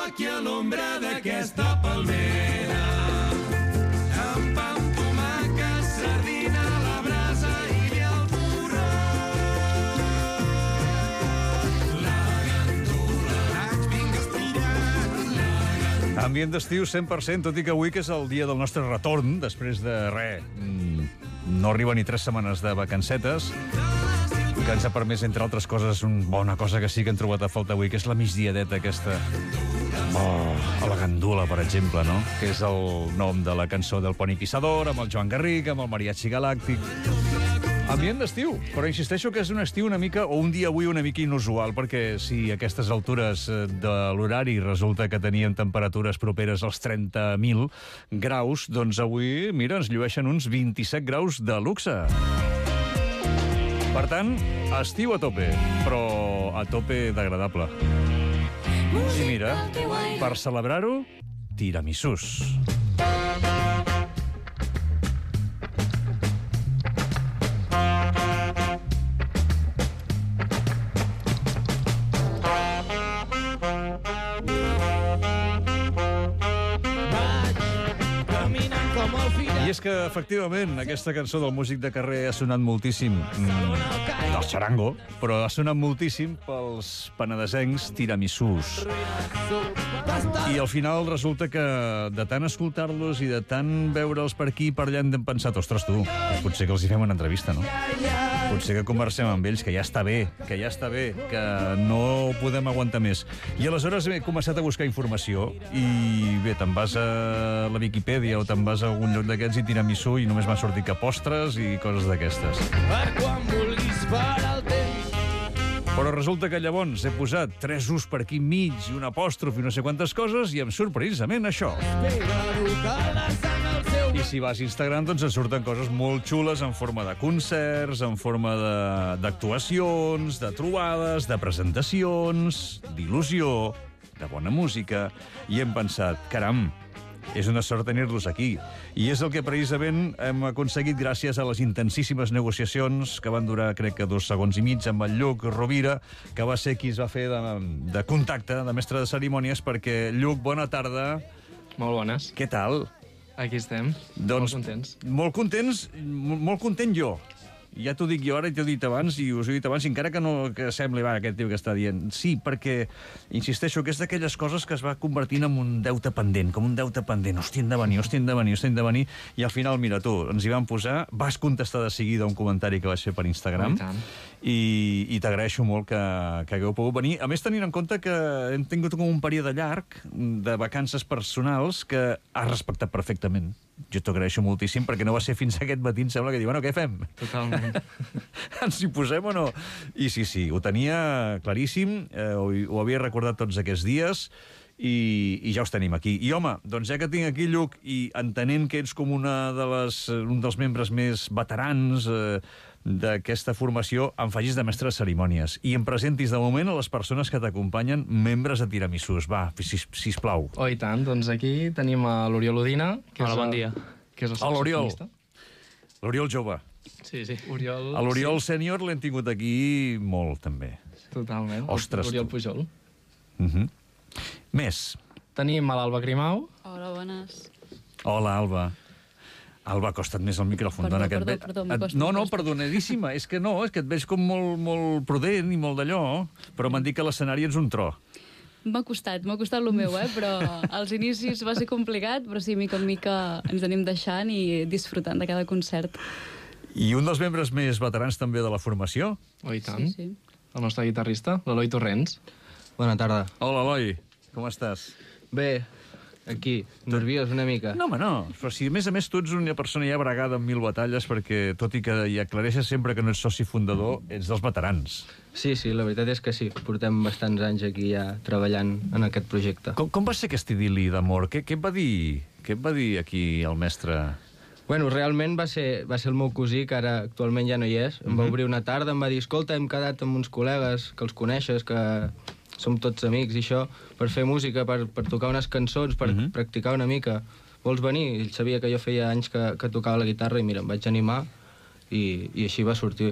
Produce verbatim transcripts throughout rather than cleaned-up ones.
aquí a l'ombra d'aquesta palmera. Amb pa amb tomàquet, sardina a la brasa i al porró. La gandula, vaig vinga estirat. Ambient d'estiu cent per cent, tot i que avui que és el dia del nostre retorn, després de res, no arriba ni tres setmanes de vacancetes, que ens ha permès, entre altres coses, una bona cosa que sí que hem trobat a falta avui, que és la migdiadeta aquesta. Oh, a la gandula, per exemple, no? Que és el nom de la cançó del Poni Pissador, amb el Joan Garriga, amb el Mariachi Galàctic. Ambient d'estiu, però insisteixo que és un estiu una mica, o un dia avui una mica inusual, perquè si a aquestes altures de l'horari resulta que teníem temperatures properes als trenta mil graus, doncs avui, mira, ens llueixen uns vint-i-set graus de luxe. Per tant, estiu a tope, però a tope d'agradable. I mira, per celebrar-ho, tiramisús. I és que, efectivament, aquesta cançó del músic de carrer ha sonat moltíssim mm, del xarango, però ha sonat moltíssim pels penedesencs tiramisús. I al final resulta que de tant escoltar-los i de tant veure'ls per aquí i per allà hem pensat, ostres, tu, potser que els hi fem una entrevista, no? Potser que conversem amb ells, que ja està bé, que ja està bé, que no podem aguantar més. I aleshores he començat a buscar informació i bé, te'n vas a la Viquipèdia o te'n vas a algun lloc d'aquests i tiramisú i només m'ha sortit que postres i coses d'aquestes. Per quan vulguis parar el temps. Però resulta que llavors he posat tres us per aquí mig i un apòstrof i no sé quantes coses i em surt precisament això. I si vas a Instagram, doncs et surten coses molt xules en forma de concerts, en forma d'actuacions, de, de trobades, de presentacions, d'il·lusió, de bona música. I hem pensat, caram, és una sort tenir-los aquí. I és el que precisament hem aconseguit gràcies a les intensíssimes negociacions que van durar, crec que dos segons i mig, amb el Lluc Rovira, que va ser qui es va fer de, de contacte, de mestre de cerimònies, perquè, Lluc, bona tarda. Molt bones. Què tal? Aquí estem, doncs, molt contents. Molt contents, molt content jo. Ja t'ho dic jo ara i t'ho he dit abans i us ho he dit abans, encara que no que sembli va, aquest tio que està dient. Sí, perquè, insisteixo, que és d'aquelles coses que es va convertint en un deute pendent, com un deute pendent. Hòstia, hem de venir, hòstia, hem de venir, hòstia, hem de venir. I al final, mira, tu, ens hi vam posar, vas contestar de seguida un comentari que vaig fer per Instagram i, i t'agraeixo molt que, que hagueu pogut venir. A més, tenint en compte que hem tingut com un període llarg de vacances personals que has respectat perfectament. Jo t'ho agraeixo moltíssim, perquè no va ser fins aquest matí, em sembla que diu, bueno, què fem? Totalment. Ens hi posem o no? I sí, sí, ho tenia claríssim, eh, ho, ho havia recordat tots aquests dies, i, i ja us tenim aquí. I home, doncs ja que tinc aquí, Lluc, i entenent que ets com una de les, un dels membres més veterans eh, d'aquesta formació, em facis de mestre de cerimònies i em presentis de moment a les persones que t'acompanyen, membres de tiramisús. Va, sis, sisplau. Oh, i tant. Doncs aquí tenim a l'Oriol Udina, que Hola, és bon dia. Que és el Ah, l'Oriol. saxofonista. L'Oriol jove. Sí, sí. Oriol... A l'Oriol sí. sènior l'hem tingut aquí molt, també. Totalment. Ostres, Oriol tu. Pujol. Uh -huh. Més. Tenim a l'Alba Grimau. Hola, bones. Hola, Alba. Alba, acosta't més al micròfon. Perdó, dona, que et perdó, ve... perdó, et... m'acosto, No, no, m'acosto. perdonadíssima. És que no, és que et veig com molt, molt prudent i molt d'allò, però m'han dit que l'escenari ets un tro. M'ha costat, m'ha costat el meu, eh? Però als inicis va ser complicat, però sí, mica en mica ens anem deixant i disfrutant de cada concert. I un dels membres més veterans també de la formació. Oh, i tant. Sí, sí. El nostre guitarrista, l'Eloi Torrents. Bona tarda. Hola, Eloi. Com estàs? Bé, aquí, nerviós una mica. No, home, no. Però si, a més a més, tu ets una persona ja bregada amb mil batalles perquè, tot i que hi aclareixes sempre que no ets soci fundador, ets dels veterans. Sí, sí, la veritat és que sí. Portem bastants anys aquí ja treballant en aquest projecte. Com, com va ser aquest idil·li d'amor? Què, què et va dir? Què et va dir aquí el mestre? Bueno, realment va ser, va ser el meu cosí, que ara actualment ja no hi és. Em va obrir una tarda, em va dir, escolta, hem quedat amb uns col·legues que els coneixes, que som tots amics i això, per fer música, per, per tocar unes cançons, per Uh-huh. practicar una mica. Vols venir? Ell sabia que jo feia anys que, que tocava la guitarra i mira, em vaig animar i, i així va sortir.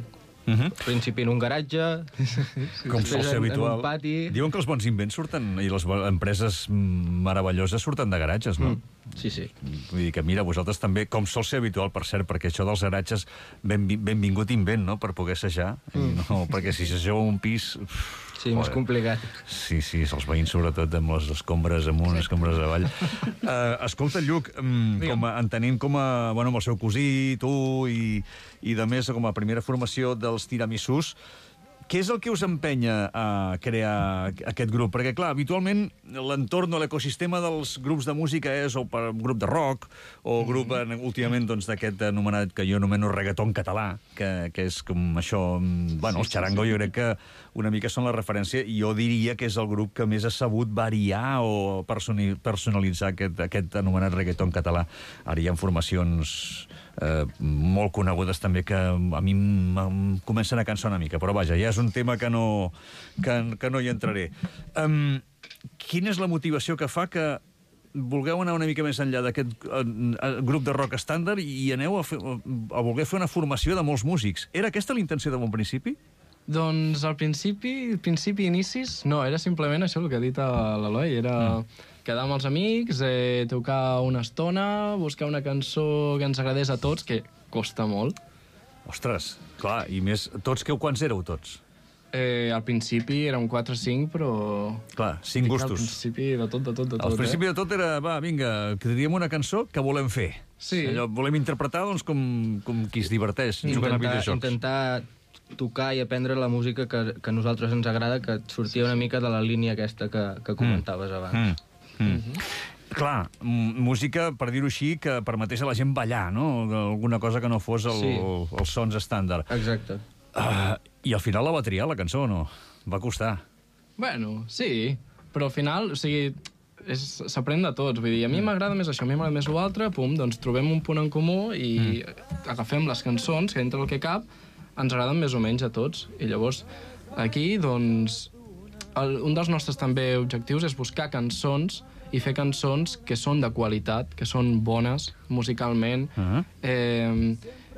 Al principi en un garatge, Com sol després ser en, en habitual. un pati... Diuen que els bons invents surten, i les bo- empreses meravelloses surten de garatges, no? Mm. Sí, sí. Vull dir que, mira, vosaltres també, com sol ser habitual, per cert, perquè això dels garatges, benvi- benvingut invent, no?, per poder assajar. Mm. No, perquè si s'asseu en un pis... uf, Sí, més complicat. Sí, sí, els veïns, sobretot, amb les escombres amunt, escombres avall. Uh, escolta, Lluc, um, com a, entenint com a, bueno, amb el seu cosí, tu, i, i de més, com a primera formació dels tiramisús, què és el que us empenya a crear aquest grup? Perquè, clar, habitualment l'entorn o l'ecosistema dels grups de música és o per un grup de rock o grup, mm. últimament, doncs, d'aquest anomenat que jo anomeno reggaeton català, que, que és com això... Bueno, els Charango jo crec que una mica són la referència i jo diria que és el grup que més ha sabut variar o personi- personalitzar aquest, aquest anomenat reggaeton català. Ara hi ha formacions... Eh, molt conegudes també que a mi em, em comencen a cansar una mica, però vaja, ja és un tema que no, que, que no hi entraré. Um, quina és la motivació que fa que vulgueu anar una mica més enllà d'aquest uh, grup de rock estàndard i aneu a, fer, a voler fer una formació de molts músics? Era aquesta la intenció de bon principi? Doncs al principi, principi inicis, no, era simplement això el que ha dit l'Eloi, era mm. quedar amb els amics, eh, tocar una estona, buscar una cançó que ens agradés a tots, que costa molt. Ostres, clar, i més, tots que quants éreu tots? Eh, al principi érem quatre o cinc, però... Clar, cinc Al gustos. principi de tot, de tot, de tot, Al principi eh? de tot era, va, vinga, que diem una cançó que volem fer. Sí. Allò, volem interpretar, doncs, com, com qui es diverteix jugant a Intentar, videojocs. intentar tocar i aprendre la música que, que a nosaltres ens agrada, que sortia una mica de la línia aquesta que, que comentaves abans. Mm. Mm. Clar, m- música, per dir-ho així, que permetés a la gent ballar, no? Alguna cosa que no fos el, Sí. el, els sons estàndard. Exacte. Uh, I al final la va triar, la cançó, o no? Va costar. Bueno, sí, però al final, o sigui, és- s'aprèn de tots. Vull dir, a mi m'agrada més això, a mi m'agrada més l'altre, pum, doncs trobem un punt en comú i agafem les cançons, que entre el que cap, ens agraden més o menys a tots. I llavors, aquí, doncs, el, un dels nostres també objectius és buscar cançons i fer cançons que són de qualitat, que són bones musicalment, Uh-huh. eh,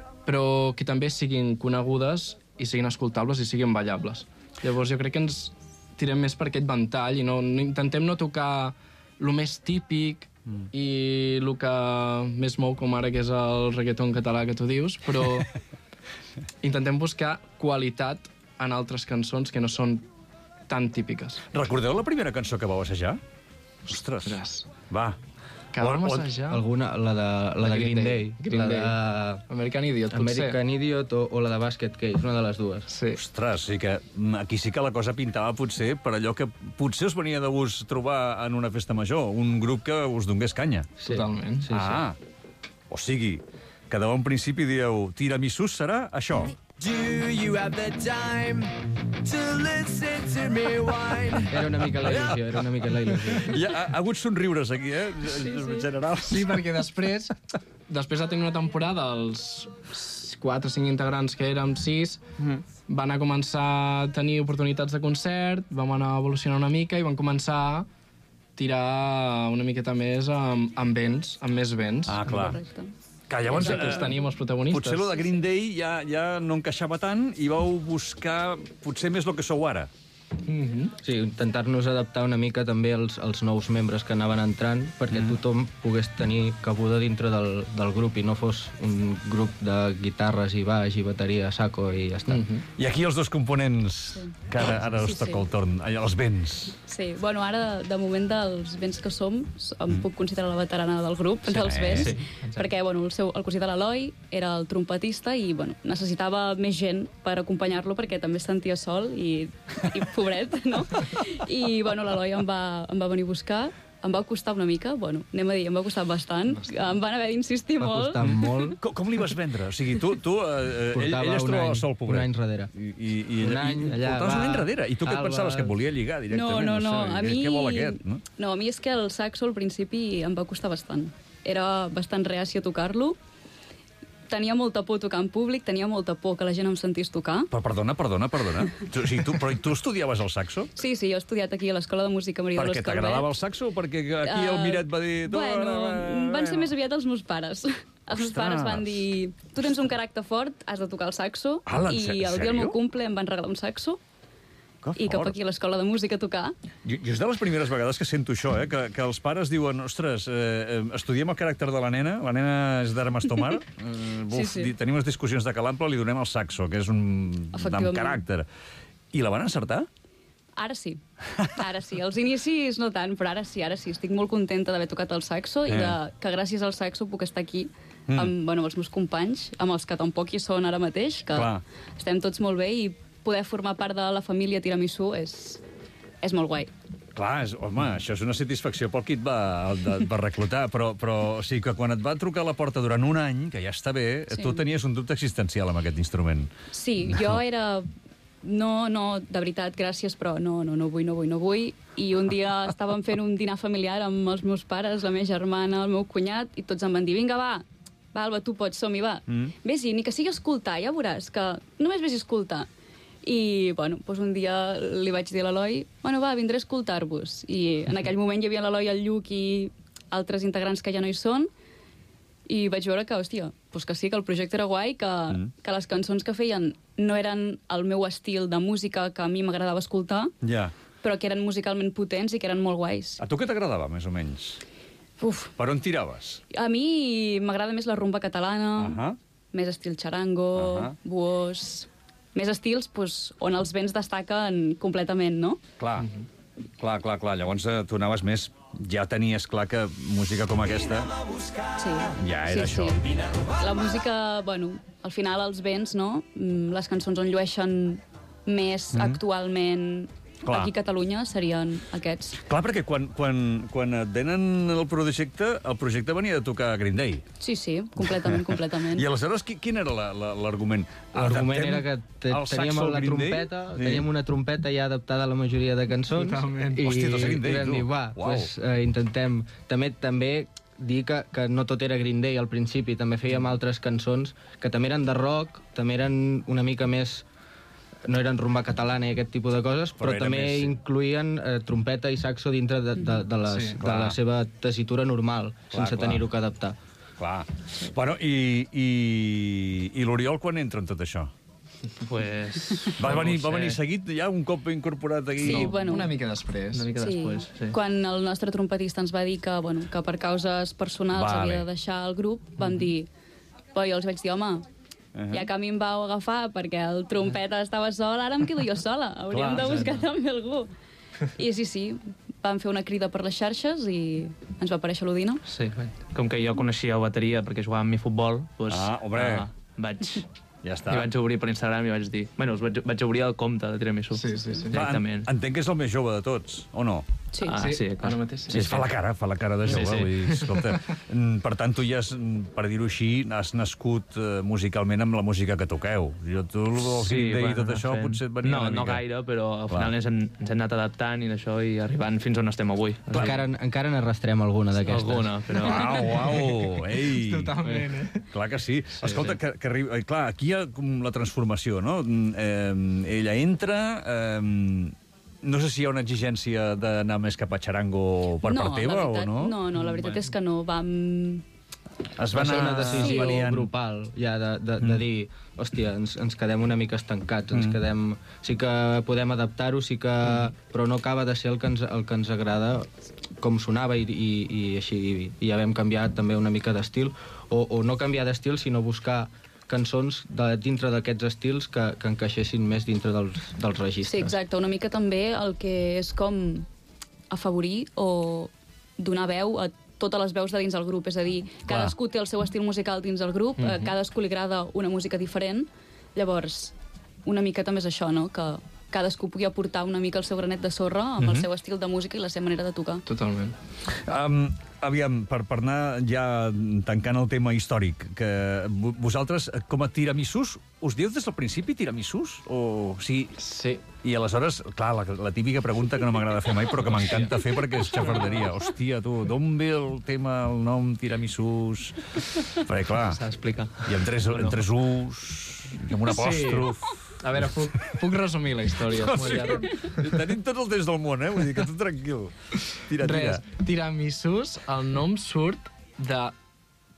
però que també siguin conegudes i siguin escoltables i siguin ballables. Llavors jo crec que ens tirem més per aquest ventall i no, no intentem no tocar el més típic mm. i el que més mou com ara que és el reggaeton català que tu dius, però intentem buscar qualitat en altres cançons que no són tan típiques. Recordeu la primera cançó que vau assajar? Ostres. Ostres. Va. Que vam O- o- assajar... Alguna, la de, la de Green Day. Green la Day. de American Idiot, potser. American Idiot o, o la de Basket Case, una de les dues. Sí. Ostres, sí que mm, aquí sí que la cosa pintava potser per allò que potser us venia de gust trobar en una festa major, un grup que us donés canya. Sí. Totalment. Sí, ah, o sigui, que de bon principi dieu tiramisús serà això. Do you have the time to listen to me whine? Era una mica la il·lusió, era una mica la il·lusió. Hi ha, ha hagut somriures aquí, eh? Sí, sí. Generals. Sí, perquè després, després de tenir una temporada, els quatre o cinc integrants que érem sis, mm. van a començar a tenir oportunitats de concert, vam anar a evolucionar una mica i van començar a tirar una miqueta més amb, amb vents, amb més vents. Ah, clar. Correcte. Que llavors, Exacte, els teníem els protagonistes. potser lo de Green Day ja, ja no encaixava tant i vau buscar potser més el que sou ara. Mhm. Sí, intentar-nos adaptar una mica també als, als nous membres que anaven entrant perquè mm. tothom pogués tenir cabuda dintre del, del grup i no fos un grup de guitarres i baix i bateria a saco i ja està. Mm -hmm. I aquí els dos components Sí. que ara, ara us Sí, toca sí. el torn, allà, els vents. Sí, bueno, ara, de moment dels vents que som, em puc considerar la veterana del grup, sí, dels vents, sí, perquè, bueno, el, seu, el cosí de l'Eloi era el trompetista i, bueno, necessitava més gent per acompanyar-lo perquè també es sentia sol i, i pobret, no? I, bueno, l'Eloi em, va, em va venir a buscar, em va costar una mica, bueno, anem a dir, em va costar bastant, bastant. Em van haver d'insistir Va molt. costar molt. Com, com li vas vendre? O sigui, tu, tu eh, ell, Portava ell es un trobava any, sol, pobret. un any darrere. I, i, i, Un i, any, i allà, portaves un va, any darrere. I tu què et albes. pensaves? Que et volia lligar No, directament? no, no, sé, a què- mi... Què vol aquest? No? no, a mi és que el saxo al principi em va costar bastant. Era bastant reàcia a tocar-lo. Tenia molta por tocar en públic, tenia molta por que la gent em sentís tocar. Però perdona, perdona, perdona. Tu, o sigui, tu, però tu estudiaves el saxo? Sí, sí, jo he estudiat aquí a l'Escola de Música Maria de Perquè l'Escalvet. t'agradava el saxo o perquè aquí el Eh, Miret va dir... Bueno, van ser més aviat els meus pares. Els meus pares van dir, tu tens un caràcter fort, has de tocar el saxo, Ala, en i se- el dia del sèrio? meu cumple em van regalar un saxo, Que i cap fort. aquí a l'escola de música a tocar. Jo, jo és de les primeres vegades que sento això, eh? que, que els pares diuen, ostres, eh, eh, estudiem el caràcter de la nena, la nena és d'Aramas Tomar, eh, buf, Sí, sí. di- tenim unes discussions de calample, li donem el saxo, que és un amb Efectivament. caràcter. I la van encertar? Ara sí, ara sí. Els inicis no tant, però ara sí, ara sí. Estic molt contenta d'haver tocat el saxo i Eh. de, que gràcies al saxo puc estar aquí mm. amb, bueno, amb els meus companys, amb els que tampoc hi són ara mateix, que Clar. estem tots molt bé i poder formar part de la família Tiramisú és, és molt guai. Clar, és, home, això és una satisfacció pel qui et va, et va reclutar, però, però o sigui que quan et va trucar a la porta durant un any, que ja està bé, Sí. tu tenies un dubte existencial amb aquest instrument. Sí, jo era... No, no, de veritat, gràcies, però no, no, no vull, no vull, no vull. I un dia estàvem fent un dinar familiar amb els meus pares, la meva germana, el meu cunyat, i tots em van dir, vinga, va, va, Alba, tu pots, som-hi, va. Mm. Vés-hi, ni que sigui escoltar, ja veuràs, que només vés a escoltar. I, bueno, doncs un dia li vaig dir a l'Eloi, bueno, va, vindré a escoltar-vos. I en aquell moment hi havia l'Eloi, el Lluc i altres integrants que ja no hi són, i vaig veure que, hòstia, doncs que sí, que el projecte era guai, que, mm. que les cançons que feien no eren el meu estil de música que a mi m'agradava escoltar, Ja. però que eren musicalment potents i que eren molt guais. A tu què t'agradava, més o menys? Uf, Per on tiraves? a mi m'agrada més la rumba catalana, Ahà. més estil xarango, Ahà. buós... Més estils doncs, on els vents destaquen completament, no? Clar, clar, clar, clar. Llavors eh, tu anaves més... Ja tenies clar que música com aquesta... Sí. Ja era sí, això. Sí. La música, bueno, al final els vents, no? Mm, Les cançons on llueixen més mm. actualment Clar. aquí a Catalunya serien aquests. Clar, perquè quan, quan, quan et venen el projecte, el projecte venia de tocar Green Day. Sí, sí, completament, completament. I aleshores, qui- quin era la- la- l'argument? L'argument Adaptem era que te, el teníem saxo al la Green Day? trompeta, Sí. teníem una trompeta ja adaptada a la majoria de cançons. Totalment. I, Hòstia, tots Green Day, i vam tu. dir, va, Uau. pues, eh, intentem... També també dir que, que no tot era Green Day al principi, també fèiem altres cançons que també eren de rock, també eren una mica més... No eren rumba catalana i aquest tipus de coses, Però però, era també més, sí. incluïen eh, trompeta i saxo dintre de, de, de, les, Sí, de clar. la seva tessitura normal, Clar, sense clar. tenir-ho que adaptar. Clar. Bueno, i, i, i l'Oriol quan entra en tot això? Pues, Va, no venir, ho va sé. venir seguit ja un cop incorporat aquí? Sí, No, bueno. una mica després. Una mica Sí. després, sí. Quan el nostre trompetista ens va dir que, bueno, que per causes personals Vale. havia de deixar el grup, vam dir... Però jo els vaig dir, home, Uh-huh. ja que a mi em vau agafar perquè el trompeta estava sol, ara em quedo jo sola. Hauríem Clar, de buscar exacte. també algú. I sí, sí, vam fer una crida per les xarxes i ens va aparèixer l'Odina. Sí, com que jo coneixia bateria perquè jugava amb mi futbol, doncs, Ah, hombre. ah, vaig, Ja està. i vaig obrir per Instagram i vaig dir... Bueno, us vaig, vaig obrir el compte de Tiramisú. Sí, sí, sí. Clar, en, Directament. entenc que és el més jove de tots, o no? Sí. Ah, Sí, sí, clar. ara mateix sí. Sí, fa la cara, fa la cara de jove. Sí, sí. Vull dir, escolta, mm, per tant, tu ja, has, mm, per dir-ho així, has nascut eh, musicalment amb la música que toqueu. Jo, tu, el Green Day i tot anar això, fent- potser et venia no, una mica. No gaire, però al Clar. final ens, hem- ens hem anat adaptant i d'això i arribant fins on estem avui. Encara, encara n'arrastrem alguna d'aquestes. Alguna, però... Uau, uau, ei! Totalment, eh? Clar que sí. sí Escolta, sí. Que, que arriba... eh, clar, aquí hi ha com la transformació, no? Mm, Eh, ella entra... Eh, no sé si hi ha una exigència d'anar més cap a xarango per no, part teva la veritat, o no? No, no, la veritat Bueno. és que no. Vam... Es Va va ser anar una decisió variant. grupal, ja, de, de, de dir, hòstia, ens, ens quedem una mica estancats, ens quedem... Sí que podem adaptar-ho, sí que... Però no acaba de ser el que ens, el que ens agrada, com sonava, i, i, i així i, i ja vam canviar també una mica d'estil, o, o no canviar d'estil, sinó buscar cançons de, dintre d'aquests estils que, que encaixessin més dintre dels, dels registres. Sí, exacte. Una mica també el que és com afavorir o donar veu a totes les veus de dins del grup. És a dir, cadascú té el seu estil musical dins del grup, mm-hmm. a cadascú li agrada una música diferent. Llavors, una mica també és això, no?, que cadascú pugui aportar una mica el seu granet de sorra amb mm-hmm. el seu estil de música i la seva manera de tocar. Totalment. Um, aviam, per, per anar ja tancant el tema històric, que vo- vosaltres, com a tiramisús, us dieu des del principi tiramisús? O, o sigui, Sí. I aleshores, clar, la, la típica pregunta que no m'agrada fer mai, però que m'encanta fer perquè és xafarderia. Hòstia, tu, d'on ve el tema, el nom tiramisús? Perquè, clar, S'ha d'explicar. i amb tres, amb tres us, i amb un apòstrof... A veure, puc, puc resumir la història. Oh, sí. Tenim tot el temps del món, eh? Vull dir que tu tranquil. Tira, tira. Res, tiramisús, el nom surt de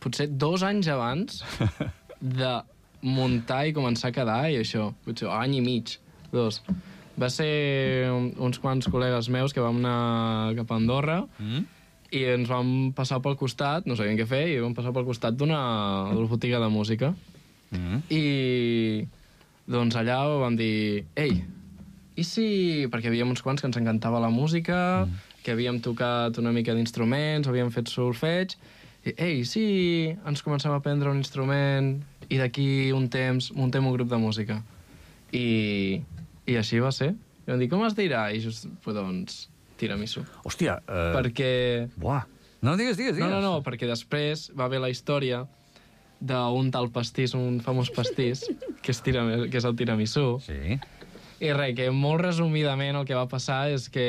potser dos anys abans de muntar i començar a quedar i això, potser any i mig, dos. Va ser uns quants col·legues meus que vam anar cap a Andorra mm. i ens vam passar pel costat, no sabíem què fer, i vam passar pel costat d'una botiga de música. Mm. I doncs allà vam dir, ei, i si... Perquè hi havia uns quants que ens encantava la música, mm. que havíem tocat una mica d'instruments, havíem fet solfeig, i ei, si ens comencem a aprendre un instrument i d'aquí un temps muntem un grup de música. I... I així va ser. I vam dir, com es dirà? I just, pues, doncs, tiramisú. Hòstia... Uh... Perquè... Buah. No, digues, digues, digues. No, no, no, perquè després va haver la història d'un tal pastís, un famós pastís, que és, tira, que és el tiramisú. Sí. I res, que molt resumidament el que va passar és que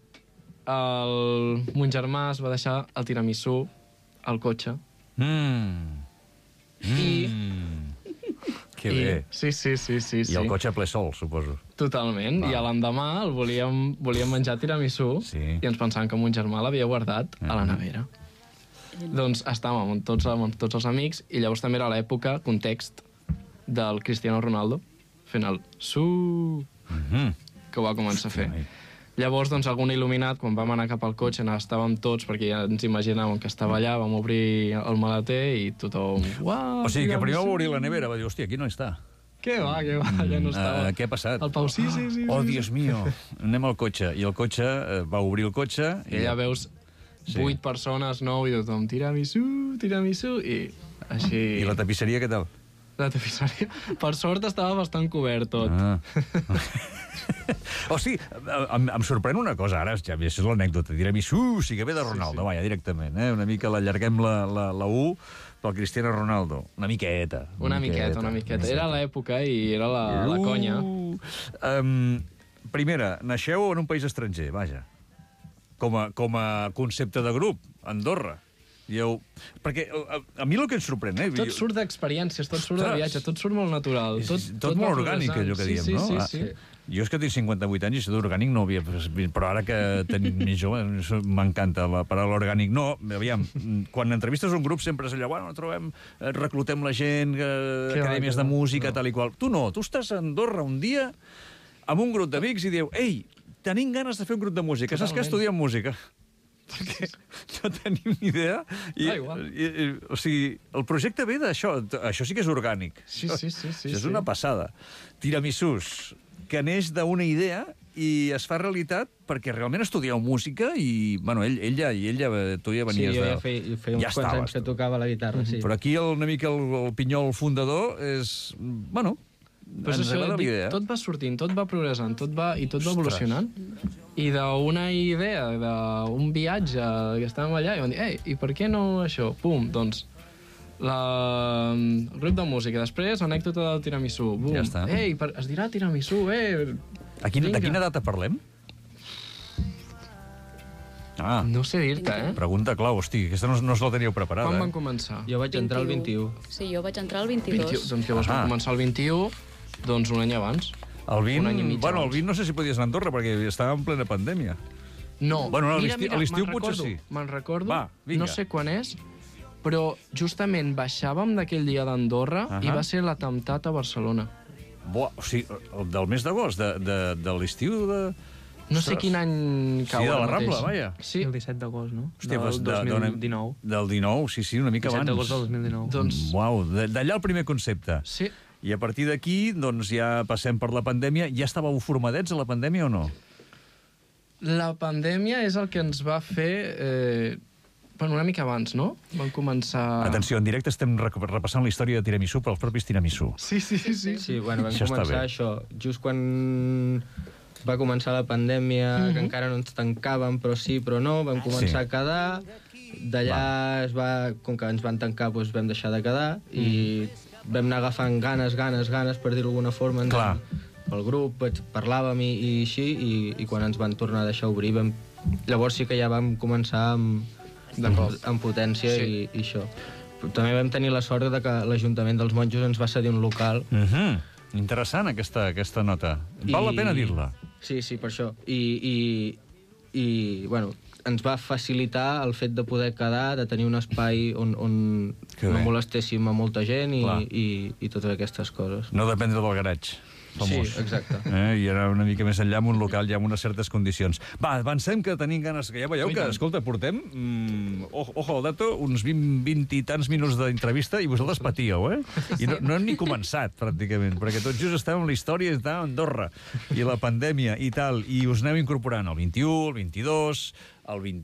el... mon germà es va deixar el tiramisú al cotxe. Mm. I... Mm. Que I, bé. sí, sí, sí, sí. I el cotxe ple sol, suposo. Totalment. Va. I a l'endemà el volíem, volíem menjar tiramisú sí. i ens pensàvem que mon germà l'havia guardat uh -huh. a la nevera. Doncs estàvem amb tots, amb tots els amics i llavors també era l'època, context, del Cristiano Ronaldo fent el su uh -huh. que ho va començar Hòstia, a fer. Llavors, doncs, algun il·luminat, quan vam anar cap al cotxe, estàvem tots, perquè ja ens imaginàvem que estava allà, vam obrir el maleter i tothom... Uau, o sigui, que primer va obrir la nevera, va dir, hòstia, aquí no està. Què va, què va, ja no estava. Uh, què ha passat? El Pau, sí, sí, sí. Oh, sí, Dios mío, anem al cotxe. I el cotxe, uh, va obrir el cotxe... I, I ja veus sí. vuit persones, nou, i tothom, tiramisú, tiramisú, i així... I la tapisseria, què tal? La tapisseria, per sort, estava bastant cobert tot. Ah. O sigui, em, em sorprèn una cosa, ara, ja, això és l'anècdota, tiramisú, sí que ve de Ronaldo, sí, sí. Vaja, directament, eh? Una mica l'allarguem la, la, la U pel Cristiano Ronaldo. Una miqueta. Una, una miqueta, miqueta, una miqueta. Era l'època i era la, uh, la conya. Um, primera, naixeu en un país estranger, vaja, com a, com a concepte de grup, Andorra. Jo... Perquè a, a mi el que em sorprèn... Eh? Tot surt d'experiències, tot surt de viatge, tot surt molt natural. Tot, tot, tot molt orgànic, allò que diem, sí, no? Sí, sí, sí. Jo és que tinc cinquanta-vuit anys i això d'orgànic no ho havia... Però ara que tenim més jove, m'encanta la paraula orgànic. No, aviam, quan entrevistes un grup sempre és allò, bueno, trobem, reclutem la gent, eh, acadèmies de música, no. tal i qual. Tu no, tu estàs a Andorra un dia amb un grup d'amics i diu, ei, tenim ganes de fer un grup de música, saps que estudiem música? Perquè no tenim ni idea. I, ah, i, i, o sigui, el projecte ve d'això. Això sí que és orgànic. Sí, sí, sí. sí això és sí. una passada. Tiramisús, que neix d'una idea i es fa realitat perquè realment estudieu música i, bueno, ell, ell ja, i ell ja, tu ja venies de... Sí, jo ja feia, feia uns ja quants anys que tocava la guitarra, sí. Però aquí el, una mica el, el pinyol fundador és, bueno, pues ens agrada la idea. Tot va sortint, tot va progressant, tot va, i tot va evolucionant. I d'una idea, d'un viatge, que estàvem allà, i vam dir, ei, i per què no això? Pum, doncs, la... el grup de música. Després, anècdota del tiramisú. Bum. Ja està. Ei, per... es dirà tiramisú, eh? A quina, de quina data parlem? Ah, no sé dir-te, eh? Pregunta clau, hosti, aquesta no, no us la teníeu preparada. Quan van començar? Jo vaig entrar el vint-i-u. Sí, jo vaig entrar el vint-i-dos. vint-i-u. Doncs llavors ah. van començar el vint-i-u, doncs un any abans. El vint, un any i mig bueno, abans. el vint no sé si podies anar a Andorra, perquè estava en plena pandèmia. No, bueno, no, mira, mira, a l'estiu me'n potser recordo, sí. Me'n recordo, Va, vinga. no sé quan és, però justament baixàvem d'aquell dia d'Andorra uh -huh. i va ser l'atemptat a Barcelona. Buah, o sigui, el del mes d'agost, de, de, de l'estiu de... No sé quin any cau. Sí, de la mateix. Rambla, vaja. Sí. El disset d'agost, no? Hòstia, del doncs de, dos mil dinou. Del dinou, sí, sí, una mica abans. disset d'agost del dos mil dinou. Doncs... Uau, d'allà el primer concepte. Sí. I a partir d'aquí, doncs ja passem per la pandèmia. Ja estàveu formadets a la pandèmia o no? La pandèmia és el que ens va fer... Eh, bueno, una mica abans, no? Vam començar... Atenció, en directe estem repassant la història de tiramisú pels propis tiramisú. Sí, sí, sí. Sí, sí bueno, vam això començar això just quan va començar la pandèmia, mm -hmm. que encara no ens tancàvem, però sí, però no, vam començar sí. a quedar. D'allà, es va, com que ens van tancar, doncs vam deixar de quedar mm. i vam anar agafant ganes, ganes, ganes, per dir-ho d'alguna forma, ens, pel grup, parlàvem i, i així, i, i quan ens van tornar a deixar obrir, vam, llavors sí que ja vam començar amb, amb, amb potència sí. i, i això. També vam tenir la sort de que l'Ajuntament dels Monjos ens va cedir un local. Mm -hmm. Interessant, aquesta, aquesta nota. Val I... la pena dir-la. Sí, sí, per això. I, i, i bueno, ens va facilitar el fet de poder quedar, de tenir un espai on, on no molestéssim a molta gent i, i, i totes aquestes coses. No dependre del garatge. Famós. Sí, exacte. Eh? I era una mica més enllà amb un local ja amb unes certes condicions. Va, avancem, que tenim ganes... Que ja veieu que, escolta, portem, mm, ojo, ojo al dato, uns vint, vint i tants minuts d'entrevista i vosaltres patíeu, eh? I no, no hem ni començat, pràcticament, perquè tot just estem amb la història d'Andorra i la pandèmia i tal, i us aneu incorporant el vint-i-u, el vint-i-dos, el vint...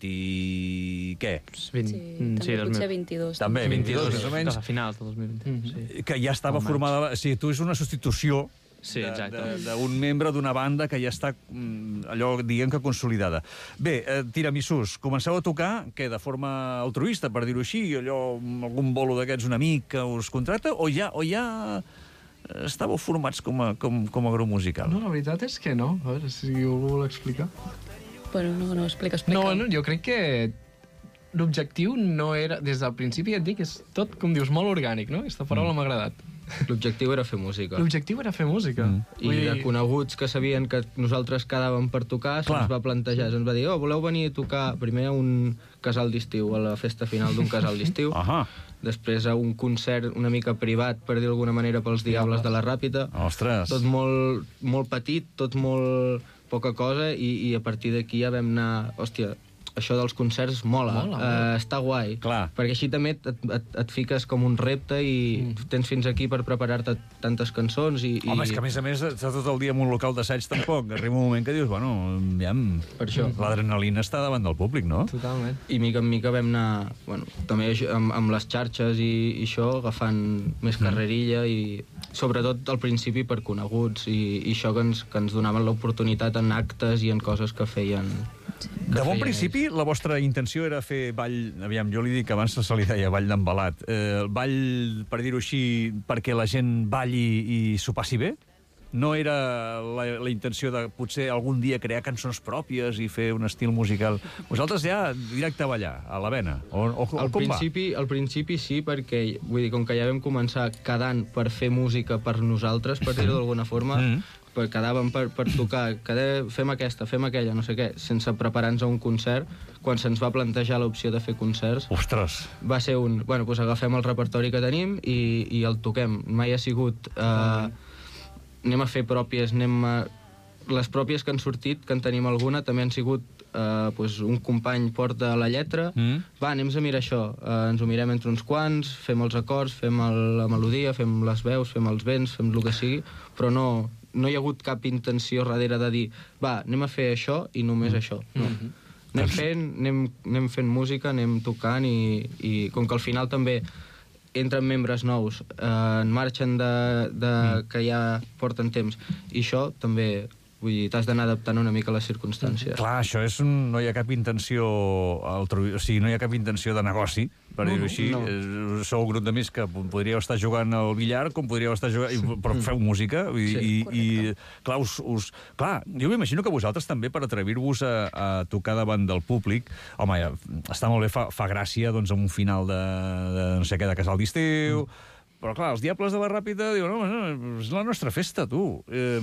què? vint... Sí, mm, també sí, potser vint-i-dos. També, vint-i-dos, més o menys. A finals del dos mil vint. Mm -hmm. Que ja estava formada... O sigui, tu és una substitució Sí, exacte. d'un membre d'una banda que ja està, allò, diguem que consolidada. Bé, eh, tiramisús, comenceu a tocar, que de forma altruista, per dir-ho així, allò, algun bolo d'aquests, un amic que us contracta, o ja, o ja estàveu formats com a, com, com a grup musical? No, la veritat és que no. A veure si ho vol explicar. Bueno, no, no, explica, explica. No, no, jo crec que l'objectiu no era... Des del principi ja et dic, és tot, com dius, molt orgànic, no? Aquesta paraula m'ha agradat. L'objectiu era fer música. L'objectiu era fer música. Mm. I dir... de coneguts que sabien que nosaltres quedàvem per tocar, se'ns va plantejar, se'ns va dir, oh, voleu venir a tocar primer a un casal d'estiu, a la festa final d'un casal d'estiu, Ahà. després a un concert una mica privat, per dir d'alguna manera, pels Diables de la Ràpita. Ostres. Tot molt, molt petit, tot molt poca cosa, i, i a partir d'aquí ja vam anar... Hòstia, això dels concerts mola, mola, mola. Uh, està guai. Clar. Perquè així també et, et, et fiques com un repte i mm. tens fins aquí per preparar-te tantes cançons i... Home, i... és que a més a més, estar tot el dia en un local d'assaig tampoc. Arriba un moment que dius, bueno, ja... Per això. L'adrenalina està davant del públic, no? Totalment. I mica en mica vam anar, bueno, també amb, amb les xarxes i, i això, agafant més carrerilla i sobretot al principi per coneguts i, i això que ens, que ens donaven l'oportunitat en actes i en coses que feien... De bon principi, la vostra intenció era fer ball... Aviam, jo li dic que abans se li deia ball d'embalat. Eh, el ball, per dir-ho així, perquè la gent balli i s'ho passi bé? No era la, la intenció de potser algun dia crear cançons pròpies i fer un estil musical? Vosaltres ja directe a ballar, a la vena? O, o, o al, com principi, va? al principi sí, perquè vull dir, com que ja vam començar quedant per fer música per nosaltres, per dir-ho d'alguna forma, mm. per, quedàvem per, per tocar, quedé, fem aquesta, fem aquella, no sé què, sense preparar-nos a un concert. Quan se'ns va plantejar l'opció de fer concerts, Ostres! va ser un, bueno, doncs agafem el repertori que tenim i, i el toquem. Mai ha sigut... Eh, anem a fer pròpies, anem a... Les pròpies que han sortit, que en tenim alguna, també han sigut eh, pues, un company porta la lletra, mm. va, anem a mirar això, eh, ens ho mirem entre uns quants, fem els acords, fem el, la melodia, fem les veus, fem els vents, fem el que sigui, però no, no hi ha hagut cap intenció darrere de dir, va, anem a fer això i només mm. això. No. Mm -hmm. Anem fent, anem, anem fent música, anem tocant i, i com que al final també entren membres nous, eh, en marxen de, de, mm. que ja porten temps, i això també, vull dir, t'has d'anar adaptant una mica a les circumstàncies. Clar, això és un... no hi ha cap intenció altru... o sigui, no hi ha cap intenció de negoci, per dir-ho així. No. Sou un grup d'amics que podríeu estar jugant al billar, com podríeu estar jugant... però feu música, i, sí, i, i clar, us, us... clar, jo m'imagino que vosaltres també, per atrevir-vos a, a tocar davant del públic, home, ja, està molt bé, fa, fa gràcia, doncs, en un final de, de no sé què, de casal d'estiu... Mm. Però, clar, els Diables de la Ràpita diuen, no, no, és la nostra festa, tu. Eh,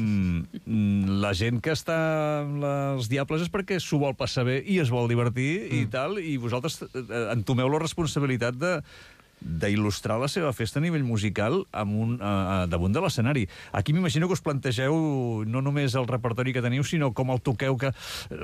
la gent que està amb els Diables és perquè s'ho vol passar bé i es vol divertir mm. i tal, i vosaltres entomeu la responsabilitat de d'il·lustrar la seva festa a nivell musical amb un, a, a, damunt de l'escenari. Aquí m'imagino que us plantegeu no només el repertori que teniu, sinó com el toqueu, que...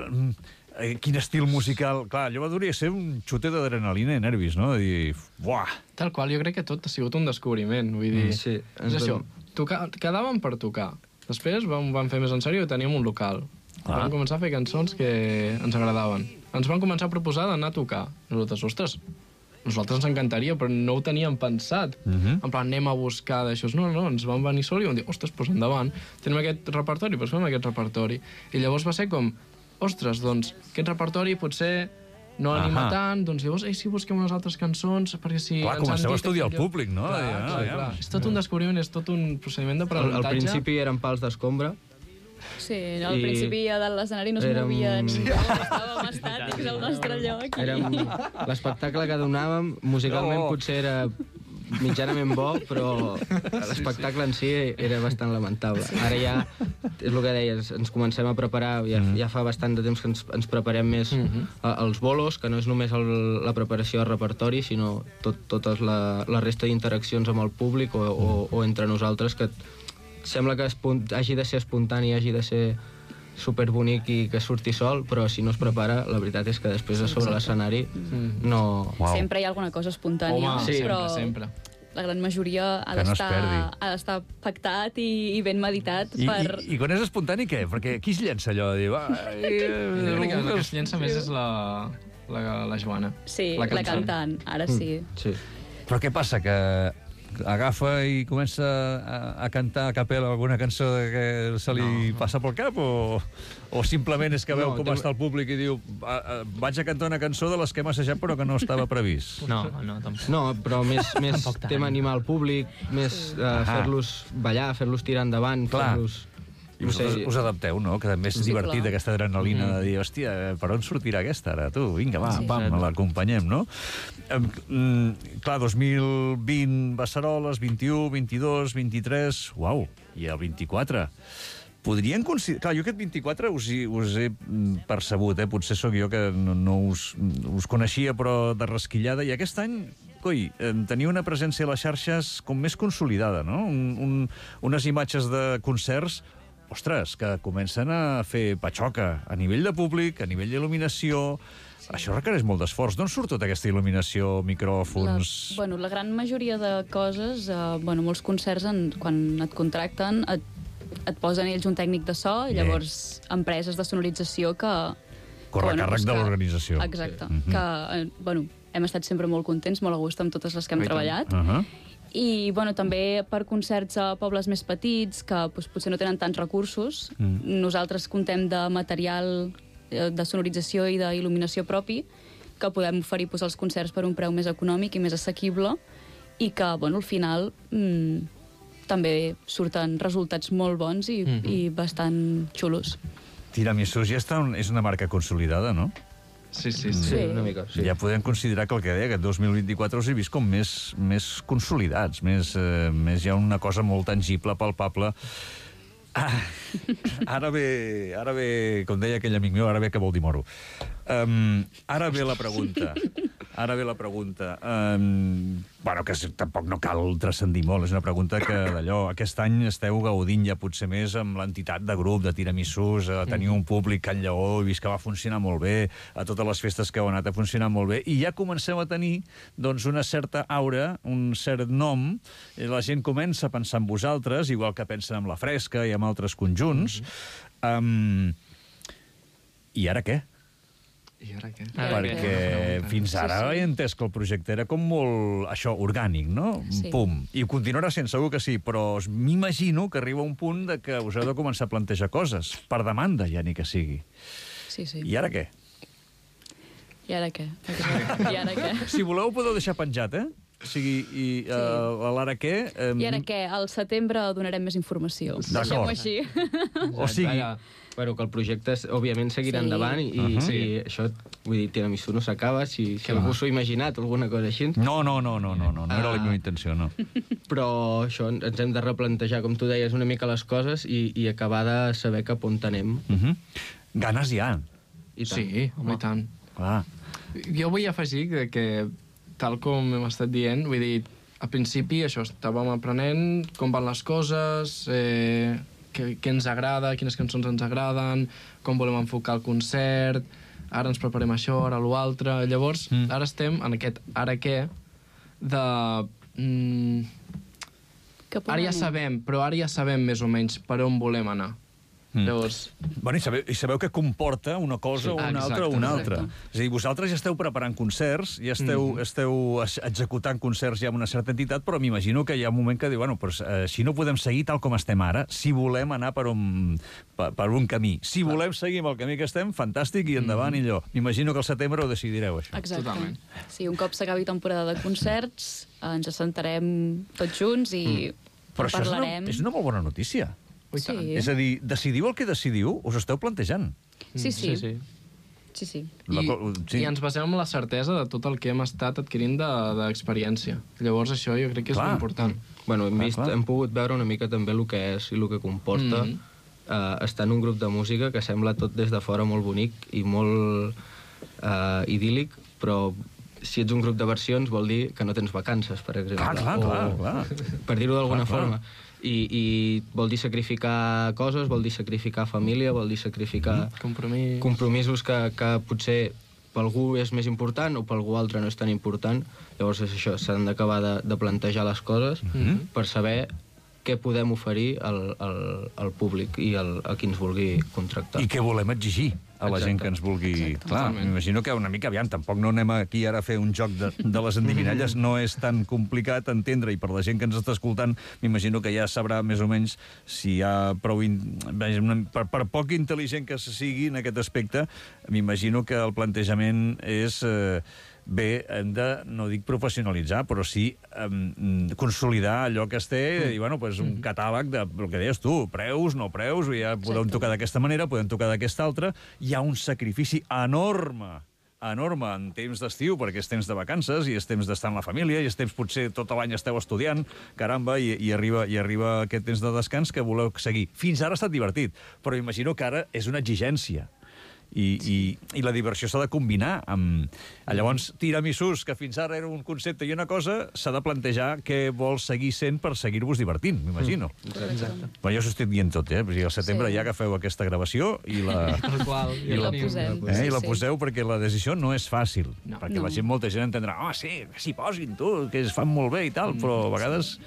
Eh, quin estil musical... Clar, allò hauria de ser un xute d'adrenalina i nervis, no? De dir, buah! Tal qual, jo crec que tot ha sigut un descobriment, vull dir... Mm, sí. És això, tocar, quedàvem per tocar. Després vam, vam fer més en sèrio i teníem un local. Ah. Vam començar a fer cançons que ens agradaven. Ens van començar a proposar d'anar a tocar. Nosaltres, ostres, nosaltres ens encantaria, però no ho teníem pensat. Uh-huh. En plan, anem a buscar d'això. No, no, ens van venir sol i vam dir, ostres, doncs endavant. Tenim aquest repertori, doncs fem aquest repertori. I llavors va ser com... ostres, doncs, aquest repertori potser no anima Ahà. tant, doncs llavors, ei, si busquem unes altres cançons, perquè si... Clar, comenceu a estudiar el públic, no? Clar, ja, clar, ja. clar. És tot un descobriment, és tot un procediment d'aprenentatge. Al principi eren pals d'escombra. Sí, al I... principi a dalt l'escenari no es érem... movia ningú, estàvem estàtics al nostre lloc. I... Érem... L'espectacle que donàvem, musicalment no. potser era mitjanament bo, però l'espectacle en si era bastant lamentable. Ara ja, és el que deies, ens comencem a preparar, ja, ja fa bastant de temps que ens, ens preparem més a, als bolos, que no és només el, la preparació de repertori, sinó tot, totes la, la resta d'interaccions amb el públic o, o, o entre nosaltres, que sembla que espunt, hagi de ser espontani, hagi de ser superbonic i que surti sol, però si no es prepara, la veritat és que després de sobre l'escenari no... Uau. Sempre hi ha alguna cosa espontània, Home, sí, però sempre, sempre. la gran majoria ha Que no es d'estar perdi. ha d'estar pactat i, i ben meditat I, per... i, I quan és espontani, què? Perquè qui es llença allò? Diu, ai, Jo crec que la que es eh, llença més és la, la, la Joana. Sí, la la cantant, ara sí. Sí. Però què passa, que agafa i comença a, a cantar a capella alguna cançó que se li no. passa pel cap, o, o simplement és que veu No, com té- està el públic i diu "A- a- vaig a cantar una cançó de les que hem assajat però que no estava previst"? No, no, tampoc. No, però més, més Tampoc tant. tema animar al públic, més uh, fer-los ballar, fer-los tirar endavant, Clar. fer-los... I No vosaltres sé, us adapteu, no? Que també és Sí, divertit clar. aquesta adrenalina de dir, hòstia, per on sortirà aquesta ara? Tu, vinga, va, Sí. pam, l'acompanyem, no? Em, mm, clar, dos mil vint Beceroles, vint-i-u, vint-i-dos, vint-i-tres... Uau, i el vint-i-quatre. Podrien considerar... Clar, jo aquest vint-i-quatre us, hi, us he mm, percebut, eh? Potser sóc jo que no, no us, us coneixia, però de rasquillada, i aquest any, coi, eh, tenia una presència a les xarxes com més consolidada, no? Un, un, unes imatges de concerts, ostres, que comencen a fer patxoca a nivell de públic, a nivell d'il·luminació... Això requereix molt d'esforç. D'on surt tota aquesta il·luminació, micròfons... La, bueno, la gran majoria de coses, eh, bueno, molts concerts, en, quan et contracten, et, et posen ells un tècnic de so, i Bé. llavors empreses de sonorització que... Corre a que, càrrec doncs de que- l'organització. Exacte. Sí. Mhm. Que, eh, bueno, hem estat sempre molt contents, molt a gust amb totes les que hem I tant. treballat. Uh -huh. I bueno, també per concerts a pobles més petits, que doncs, potser no tenen tants recursos, Mm. nosaltres contem de material eh, de sonorització i d'il·luminació propi, que podem oferir doncs, els concerts per un preu més econòmic i més assequible, i que, bueno, al final mm, també surten resultats molt bons i, Mhm. i bastant xulos. Tiramisús ja està, un- és una marca consolidada, no? Sí, sí, Sí, sí. una mica, sí. Sí. Ja podem considerar que el que deia, aquest dos mil vint-i-quatre us he vist com més, més consolidats, més, eh, més hi ha una cosa molt tangible, palpable. Ah, ara ve, ara ve, com deia aquell amic meu, ara ve que vol dir moro. Um, ara ve la pregunta. Ara ve la pregunta. Um, bueno, que s- tampoc no cal transcendir molt. És una pregunta que d'allò... Aquest any esteu gaudint ja potser més amb l'entitat de grup, de tiramisús, a tenir un públic Can Lleó, he vist que va funcionar molt bé, a totes les festes que heu anat a funcionar molt bé, i ja comenceu a tenir doncs, una certa aura, un cert nom, i la gent comença a pensar en vosaltres, igual que pensen en La Fresca i en altres conjunts. Um, I ara què? I ara què? Ara Perquè fins ara Sí, sí. he entès que el projecte era com molt, això, orgànic, no? Sí. Pum. I ho continuarà sent, segur que sí, però es- m'imagino que arriba un punt de que us heu de començar a plantejar coses, per demanda ja ni que sigui. Sí, sí. I ara què? I ara què? I ara què? Si voleu, podeu deixar penjat, eh? O sigui, i uh, a l'ara què... Eh, I ara què? Al setembre donarem més informació. D'acord. Deixem-ho així. O sigui, Ara, bueno, que el projecte, és- òbviament, seguirà Sí. endavant i, Uh-huh. uh -huh. i això, vull dir, Tiramisú no s'acaba, si, si algú s'ho ha imaginat, alguna cosa així. no, no, no, no, no, no, no era la Ah. meva intenció, no. Però això, ens hem de replantejar, com tu deies, una mica les coses i, i acabar de saber cap on anem. Uh -huh. Ganes hi ha, I tant. Sí, home, i tant. clar. Jo vull afegir que, que, tal com hem estat dient, vull dir, al principi això, estàvem aprenent com van les coses, eh, què, què ens agrada, quines cançons ens agraden, com volem enfocar el concert, ara ens preparem això, ara l'altre. Llavors, Mm. mm. ara estem en aquest ara què de... Mm, Que ara ja anem. sabem, però ara ja sabem més o menys per on volem anar. Mm. Llavors, Bueno, i sabeu, i sabeu què comporta una cosa Sí. o una Exacte, altra o una exacte. altra. És a dir, vosaltres ja esteu preparant concerts, ja esteu, Mhm. esteu ex- executant concerts ja amb una certa entitat, però m'imagino que hi ha un moment que diu, bueno, però, eh, si no podem seguir tal com estem ara, si volem anar per un, per, per un camí, si volem seguir amb el camí que estem, fantàstic, i endavant i allò. M'imagino que al setembre ho decidireu, això. Exacte. Totalment. Sí, un cop s'acabi temporada de concerts, ens assentarem tots junts i Però això és una, parlarem. és una molt bona notícia. ui, tant. Sí. És a dir, decidiu el que decidiu, us esteu plantejant. Sí, sí. sí, sí. Sí, sí. La I, co- sí. I ens basem en la certesa de tot el que hem estat adquirint de- d'experiència. Llavors això jo crec que és Clar. important. Bueno, hem, Clar, vist, clar. hem pogut veure una mica també el que és i el que comporta Mhm. eh, estar en un grup de música que sembla tot des de fora molt bonic i molt eh, idíl·lic, però si ets un grup de versions vol dir que no tens vacances, per exemple. Clar, clar, O- clar, clar. Per dir-ho d'alguna Clar, clar. forma. I, I vol dir sacrificar coses, vol dir sacrificar família, vol dir sacrificar Compromís. compromisos que, que potser per algú és més important o per algú altre no és tan important. Llavors és això, s'han d'acabar de, de plantejar les coses Mhm. per saber què podem oferir al, al, al públic i al, a qui ens vulgui contractar. I què volem exigir a la Exacte. gent que ens vulgui... Exacte. Clar, Totalment. m'imagino que una mica, aviam, tampoc no anem aquí ara a fer un joc de, de les endivinalles, no és tan complicat entendre, i per la gent que ens està escoltant, m'imagino que ja sabrà més o menys si hi ha prou... In... Vaja, una- Per, per poc intel·ligent que se sigui en aquest aspecte, m'imagino que el plantejament és... Eh, bé, hem de, no dic professionalitzar, però sí um, consolidar allò que es té, i bueno, pues, un catàleg de, el que deies tu, preus, no preus, ja podem Exacte. tocar d'aquesta manera, podem tocar d'aquesta altra. Hi ha un sacrifici enorme, enorme en temps d'estiu, perquè és temps de vacances, i és temps d'estar amb la família, i és temps, potser, tot l'any esteu estudiant, caramba, i, i, arriba, i arriba aquest temps de descans que voleu seguir. Fins ara ha estat divertit, però imagino que ara és una exigència. I, i, i la diversió s'ha de combinar amb... Llavors, tiramisús, que fins ara era un concepte i una cosa, s'ha de plantejar què vols seguir sent per seguir-vos divertint, m'imagino. Exacte. Però jo us ho estic dient tot, eh? Perquè al setembre Sí. ja agafeu aquesta gravació i la... Tal qual. I la posem. Eh, Sí, I la sí. poseu perquè la decisió no és fàcil. No. Perquè No. la gent, molta gent entendrà, oh, sí, que s'hi posin, tu, que es fan molt bé i tal, però a vegades...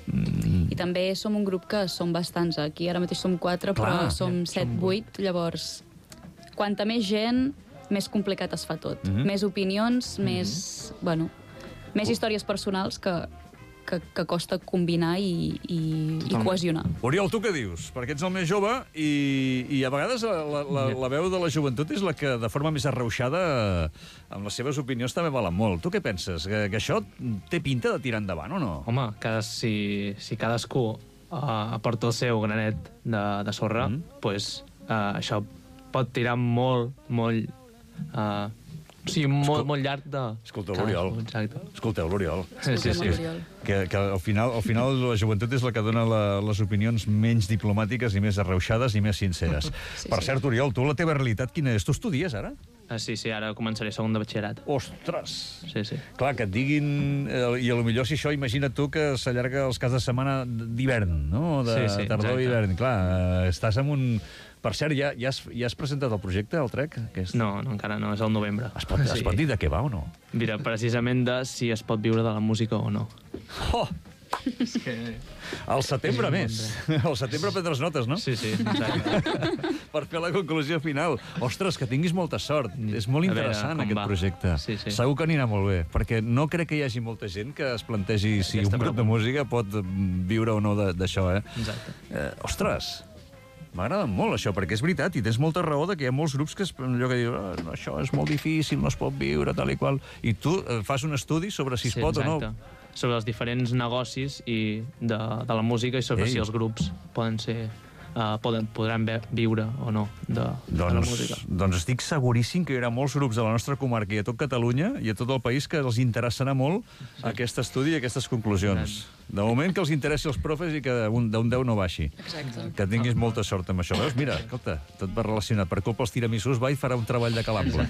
I també som un grup que som bastants. Aquí ara mateix som quatre, Clar. però som set, vuit. Llavors, quanta més gent, més complicat es fa tot. Mhm. Més opinions, més... Bueno, més històries personals que, que, que costa combinar i, i, i cohesionar. Oriol, tu què dius? Perquè ets el més jove i, i a vegades la, la, la veu de la joventut és la que, de forma més arrauxada, amb les seves opinions també valen molt. Tu què penses? Que, que això té pinta de tirar endavant o no? Home, cada, si, si cadascú uh, aporta el seu granet de, de sorra, Mm. mm. pues, uh, això pot tirar molt, molt... Uh, o sigui, molt, molt llarg de... Escolta, cadascú, l'Oriol. Exacte. Escolteu, l'Oriol. Sí, sí, sí. Oriol. Que, que al, final, al final la joventut és la que dona la, les opinions menys diplomàtiques i més arrauxades i més sinceres. Sí, per sí. cert, Oriol, tu la teva realitat quina és? Tu estudies ara? Uh, sí, sí, ara començaré segon de batxillerat. Ostres! Sí, sí. Clar, que et diguin... Eh, I a lo millor si això, imagina't tu que s'allarga els caps de setmana d'hivern, no? De Sí, sí, tardor i exacte. hivern. Clar, eh, estàs en un... Per cert, ja, ja, has, ja has presentat el projecte, el Trek? Aquest? No, no, encara no, és el novembre. Es pot, es pot dir de què va o no? Mira, precisament de si es pot viure de la música o no. Oh! És que... Al setembre més. Al setembre prendràs notes, no? Sí, sí, exacte. Per fer la conclusió final. Ostres, que tinguis molta sort. És molt A veure interessant com aquest va. projecte. Sí, sí. Segur que anirà molt bé, perquè no crec que hi hagi molta gent que es plantegi si Aquesta un grup de pregunta. música pot mm, viure o no de- d'això, eh? Exacte. eh? Ostres, m'agrada molt això, perquè és veritat, i tens molta raó de que hi ha molts grups que es, allò que diuen, oh, no, això és molt difícil, no es pot viure, tal i qual. I tu eh, fas un estudi sobre si es pot o no. Sobre els diferents negocis i de, de la música i sobre Ei. si els grups poden ser uh, poden, podran ve, viure o no de, de la música. Doncs, doncs estic seguríssim que hi haurà molts grups de la nostra comarca i a tot Catalunya i a tot el país que els interessarà molt sí. aquest estudi i aquestes conclusions. De moment que els interessi els profes i que un, d'un deu no baixi. Exacte. Que tinguis molta sort amb això. Veus? Mira, escolta, tot va relacionat. Per culpa els tiramisús va i farà un treball de calample.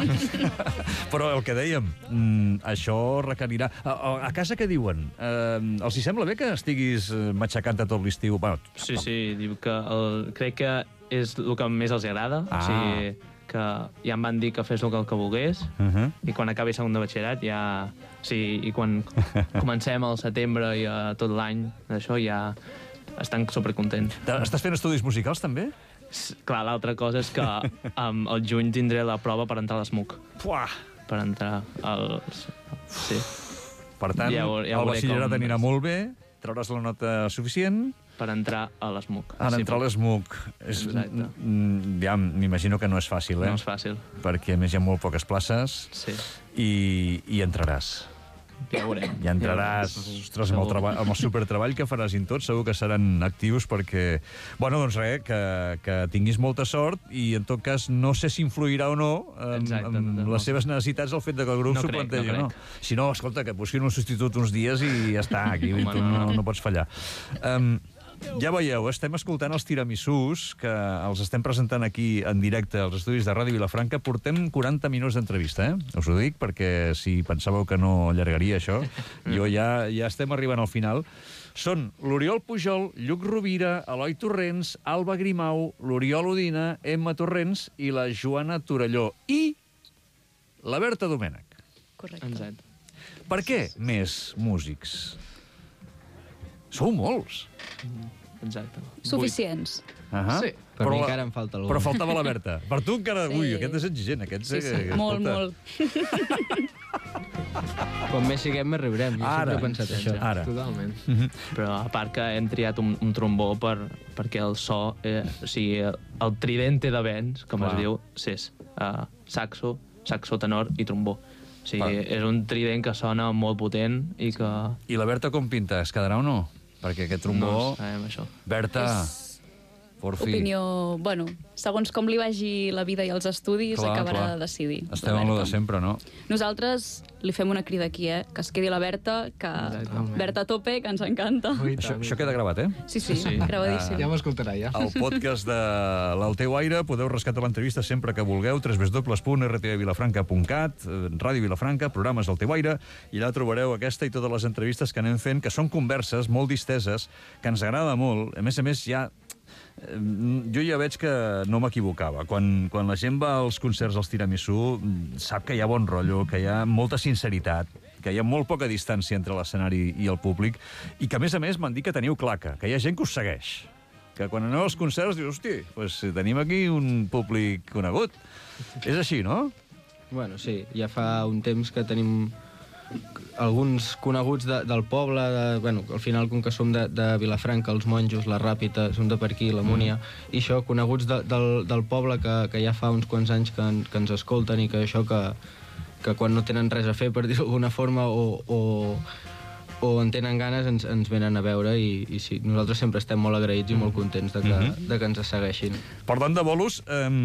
Però el que dèiem, mm, això requerirà... A, a, a casa què diuen? Eh, els hi sembla bé que estiguis eh, matxacant tot l'estiu? Bueno, Sí, sí, diu que el, crec que és el que més els agrada. Ah. O sigui, que ja em van dir que fes el que, el que volgués Uh -huh. i quan acabi segon de batxillerat ja... O sigui, i quan comencem al setembre i a tot l'any, això ja estan supercontents. Estàs fent estudis musicals, també? S- Clar, l'altra cosa és que um, al juny tindré la prova per entrar a l'ESMUC. Puah! Per entrar al... Sí. Per tant, Ja ho- ja el veuré batxillerat com anirà és. molt bé, trauràs la nota suficient, Per entrar a l'ESMUC. en Sí, entrar a l'ESMUC. És, Exacte. mm, ja m'imagino que no és fàcil, eh? No és fàcil. Perquè, a més, hi ha molt poques places Sí. i, i entraràs. Ja ho veurem. Ja entraràs, ostres, amb el, treba- amb el supertreball que faràs in tot, segur que seran actius perquè... Bueno, doncs res, que, que tinguis molta sort i, en tot cas, no sé si influirà o no amb, Exacte, amb no, no. les seves necessitats el fet de que el grup No s'ho crec, plantegi, no no? crec. Si no, escolta, que busquin un substitut uns dies i ja està, aquí Home, tu no, no, no. no pots fallar. Um, ja veieu, estem escoltant els tiramisús, que els estem presentant aquí en directe als estudis de Ràdio Vilafranca. Portem quaranta minuts d'entrevista, eh? Us ho dic, perquè si pensàveu que no allargaria això, jo ja, ja estem arribant al final. Són l'Oriol Pujol, Lluc Rovira, Eloi Torrents, Alba Grimau, l'Oriol Udina, Emma Torrents i la Joana Torelló. I la Berta Domènech. Correcte. Exacte. Per què més músics? Sou molts. Exacte. Suficients. Ahà. Sí. Per Però mi la- encara em falta algú. Però faltava la Berta. Per tu encara... Sí. Ui, aquest és exigent, aquest... Sí, sí, eh, molt, escolta. molt. Com més siguem, més riurem. Jo Ara. sempre he pensat això. Ara. Totalment. Però a part que hem triat un, un trombó per, perquè el so, eh, o sigui, el tridente de vents, com Clar. es diu, és uh, saxo, saxo tenor i trombó. O sigui, Clar. és un trident que sona molt potent i que... I la Berta com pinta? Es quedarà o no? Perquè aquest trombó... No sabem això. Berta, És porfi. opinió... Bueno, segons com li vagi la vida i els estudis, Clar, acabarà clar. de decidir. Estem la en lo de Berta. sempre, no? Nosaltres li fem una crida aquí, eh? Que es quedi la Berta, que... Exactament. Berta a tope, que ens encanta. Ui, Això, tant. això queda gravat, eh? Sí, sí, Sí. gravadíssim. Ja m'escoltarà, ja. El podcast de l'Al teu aire podeu rescatar l'entrevista sempre que vulgueu, w w w punt r t v vilafranca punt cat, eh, Ràdio Vilafranca, programes al teu aire, i allà trobareu aquesta i totes les entrevistes que anem fent, que són converses molt disteses, que ens agrada molt. A més a més, ja... eh, Jo ja veig que no m'equivocava. Quan, quan la gent va als concerts als Tiramisú, mm, sap que hi ha bon rotllo, que hi ha molta sinceritat, que hi ha molt poca distància entre l'escenari i el públic, i que, a més a més, m'han dit que teniu claca, que hi ha gent que us segueix. Que quan aneu als concerts dius, hosti, pues, tenim aquí un públic conegut. És així, no? Bueno, sí, ja fa un temps que tenim alguns coneguts de, del poble, de, bueno, al final, com que som de, de Vilafranca, els monjos, la Ràpita, som de per aquí, la Múnia, mm. i això, coneguts de, del, del poble que, que ja fa uns quants anys que, en- que ens escolten i que això que, que quan no tenen res a fer, per dir-ho d'alguna forma, o, o, o en tenen ganes, ens, ens venen a veure i, i sí, nosaltres sempre estem molt agraïts i molt contents de que, mm -hmm. de que ens segueixin. Parlant de bolos,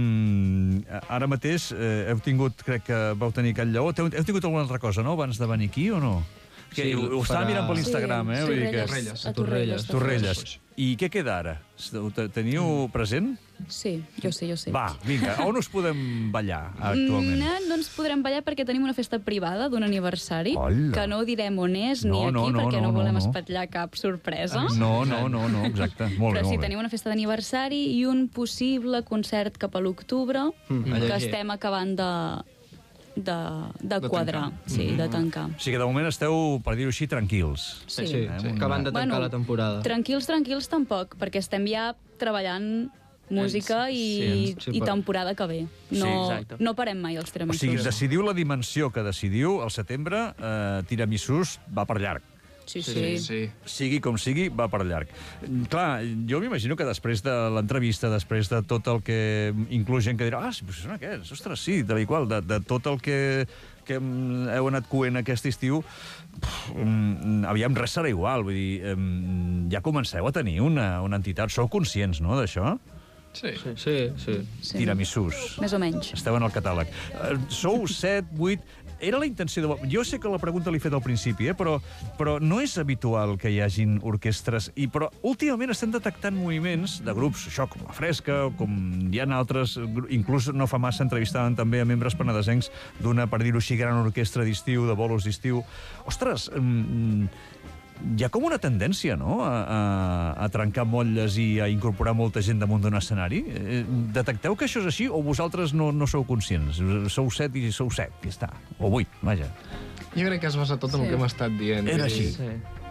eh, ara mateix eh, heu tingut, crec que vau tenir Can Lleó, heu, heu tingut alguna altra cosa, no?, abans de venir aquí, o no? Que Sí, ho, ho estava farà- mirant per l'Instagram, eh? Vull dir que... Torrelles, a Torrelles. Torrelles. Torrelles. I què queda ara? Ho te- Teniu present? Sí, jo sé, jo sé. Va, vinga, on us podem ballar actualment? No, no ens podrem ballar perquè tenim una festa privada d'un aniversari, Hola. que no direm on és No, ni aquí, no, no, perquè no, no, no, volem no. espatllar cap sorpresa. No, no, no, no, exacte. Molt bé, Però sí, molt bé. tenim una festa d'aniversari i un possible concert cap a l'octubre, Mm, a que llegir. estem acabant de, de, de, De quadrar, tancar. sí, de tancar. O sigui que de moment esteu, per dir-ho així, tranquils. Sí. Sí, Eh, sí. una- Acabant de tancar Bueno, la temporada. Tranquils, tranquils tampoc, perquè estem ja treballant música i, Sí, sí, i però- temporada que ve. Sí, No, exacte. no parem mai els O tiramisús. sigui, decidiu la dimensió que decidiu, al setembre, eh, tiramisús va per llarg. Sí, sí. Sí, sí. Sigui com sigui, va per llarg. Mm, Clar, jo m'imagino que després de l'entrevista, després de tot el que... Inclús gent que dirà, ah, sí, però són aquests, ostres, sí, tal i qual, de, de tot el que, que mm, heu anat coent aquest estiu, pff, mm, aviam, res serà igual, vull dir, em, ja comenceu a tenir una, una entitat, sou conscients, no?, d'això? Sí. Sí, sí. Sí. Tiramisús. Més o menys. Esteu en el catàleg. Eh, Sou set, vuit... Era la intenció de... Jo sé que la pregunta l'he fet al principi, eh? però, però no és habitual que hi hagin orquestres. I, però últimament estem detectant moviments de grups, això, com La Fresca, o com hi ha altres... gru- Inclús no fa massa entrevistaven també a membres penedesencs d'una, per dir-ho així, gran orquestra d'estiu, de bolos d'estiu. Ostres, mm, hi ha com una tendència, no?, a, a, a trencar motlles i a incorporar molta gent damunt d'un escenari. Eh, Detecteu que això és així o vosaltres no, no sou conscients? Sou set i sou set, i ja està. O vuit, vaja. Jo crec que has basat tot en Sí. el que hem estat dient. Era Vull dir, així.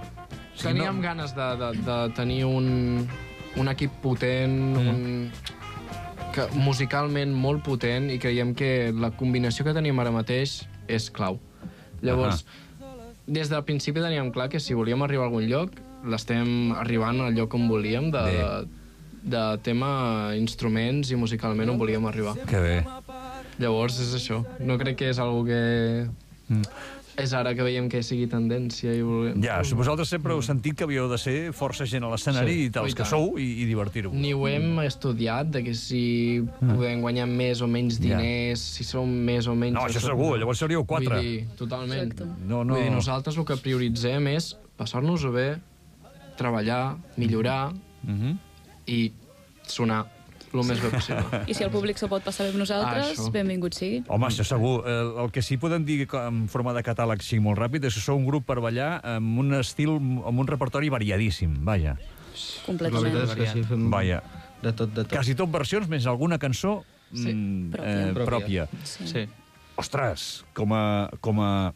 Sí. Teníem no- ganes de, de, de tenir un, un equip potent, mm. un, que, musicalment molt potent, i creiem que la combinació que tenim ara mateix és clau. Llavors, des del principi teníem clar que si volíem arribar a algun lloc, l'estem arribant al lloc on volíem, de, Bé. de, de tema instruments i musicalment on volíem arribar. Que bé. Llavors és això. No crec que és algo que... Mm. És ara que veiem que sigui tendència i volem... Ja, vosaltres sempre heu sentit que havíeu de ser força gent a l'escenari Sí, i tals i que tant. sou i, i divertir-vos. Ni ho hem estudiat, de que si podem guanyar més o menys Ja. diners, si som més o menys... No, això segur, llavors seríeu quatre. Vull dir, totalment. Exacte. No, no. Vull dir, nosaltres el que prioritzem és passar-nos-ho bé, treballar, millorar Mhm. i sonar el més bé possible. I si el públic s'ho pot passar bé amb nosaltres, Ah, això. benvingut sigui. Home, això segur. El, el que sí podem dir que en forma de catàleg sigui molt ràpid és que sou un grup per ballar amb un estil, amb un repertori variadíssim, vaja. La veritat Completament. és que sí, fem Vaja. de tot, de tot. Quasi tot versions, més alguna cançó Sí, mm, pròpia. eh, pròpia. Sí. Sí. Ostres, com a, com a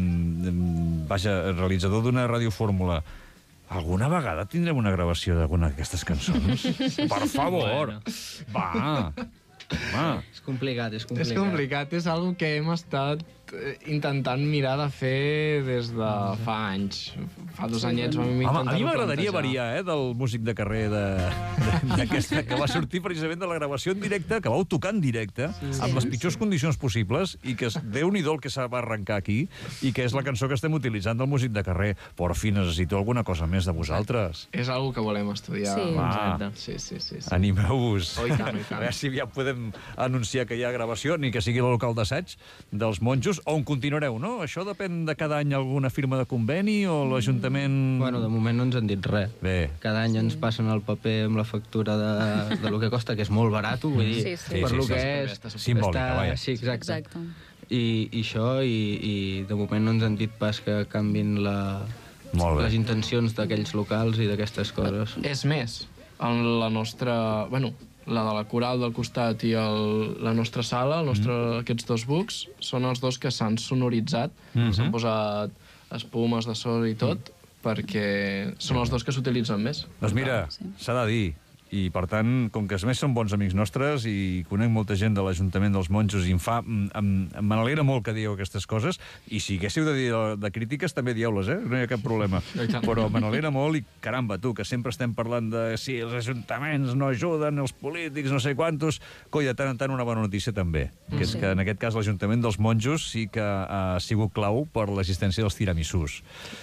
mm, vaja, realitzador d'una radiofórmula, alguna vegada tindrem una gravació d'alguna d'aquestes cançons? Per favor! Bueno. Va! Va! És complicat, és complicat. És complicat, és algo que hem estat eh, intentant mirar de fer des de fa anys. Fa dos anyets vam Home, intentar a mi m'agradaria variar, eh, del músic de carrer de, de, d'aquesta, que va sortir precisament de la gravació en directe, que vau tocar en directe, sí. amb les pitjors condicions possibles, i que és- Déu-n'hi-do el que s'ha va arrencar aquí, i que és la cançó que estem utilitzant del músic de carrer. Por fi, necessito alguna cosa més de vosaltres. És algo que volem estudiar. Sí. Va, Exacte. Sí, sí, sí. sí. animeu-vos. Oh, i tant, i A tant. veure si ja podem anunciar que hi ha gravació, ni que sigui el local d'assaig dels monjos, on continuareu, no? Això depèn de cada any alguna firma de conveni o l'Ajuntament... Bueno, de moment no ens han dit res. Bé. Cada any ens passen el paper amb la factura de, de lo que costa, que és molt barat, vull dir, Sí, sí. per Sí, lo sí, que sí. és... Simbòlica, està- vaja. Sí, exacte. Exacte. I, i això, i, i de moment no ens han dit pas que canvin la, Molt bé. les intencions d'aquells locals i d'aquestes coses. És més, en la nostra... Bueno, la de la coral del costat i el, la nostra sala, el nostre, mm. aquests dos bucs, són els dos que s'han sonoritzat, mm -hmm. s'han posat espumes de so i tot, mm. perquè són els dos que s'utilitzen més. Doncs mira, s'ha de dir, i per tant, com que a més són bons amics nostres i conec molta gent de l'Ajuntament dels Monjos i em fa, em, em, me n'alegra molt que dieu aquestes coses, i si haguéssiu de dir de, de crítiques també dieu-les, eh? No hi ha cap problema. Però me n'alegra molt i, caramba, tu, que sempre estem parlant de si els ajuntaments no ajuden, els polítics, no sé quantos, coi, de tant en tant una bona notícia també, que és Sí. que en aquest cas l'Ajuntament dels Monjos sí que ha sigut clau per l'existència dels tiramisús.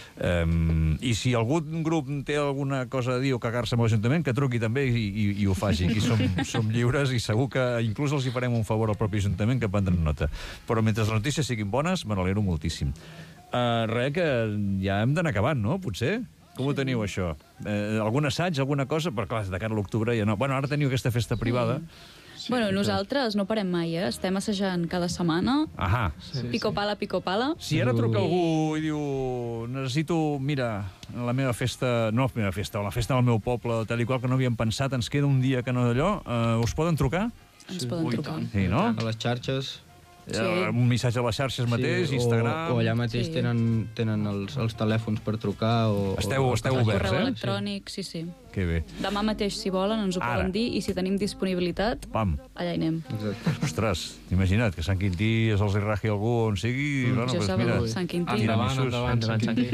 Um, I si algun grup té alguna cosa a dir o cagar-se amb l'Ajuntament, que truqui també i, i, i ho faci. Aquí som, som lliures i segur que inclús els hi farem un favor al propi Ajuntament que prendran nota. Però mentre les notícies siguin bones, me n'alegro moltíssim. Uh, res, que ja hem d'anar acabant, no? Potser? Com ho teniu, això? Uh, algun assaig, alguna cosa? Però, clar, de cara a l'octubre ja no. Bueno, ara teniu aquesta festa privada. Sí, bueno, nosaltres no parem mai, eh? Estem assajant cada setmana. Ahà. Sí, Pico pala, pico pala. Si ara truca algú i diu necessito, mira, la meva festa, no la meva festa, la festa del meu poble, tal i qual, que no havíem pensat, ens queda un dia que no d'allò, uh, us poden trucar? Ens poden Ui, trucar. tant. Sí, no? A les xarxes... Sí. Uh, un missatge a les xarxes mateix, sí, Instagram... O, o allà mateix Sí. tenen, tenen els, els telèfons per trucar o... Esteu- o, esteu o- oberts, Correu eh? electrònic, sí, sí. Que bé. Demà mateix, si volen, ens ho Ara. poden dir, i si tenim disponibilitat, Pam. allà hi anem. Exacte. Ostres, imagina't que Sant Quintí se'ls hi raji algú on sigui... Mm. Bueno, Jo pues sabeu, mira, Sant Quintí. Endavant, tiramisús. endavant, Endavant, Sant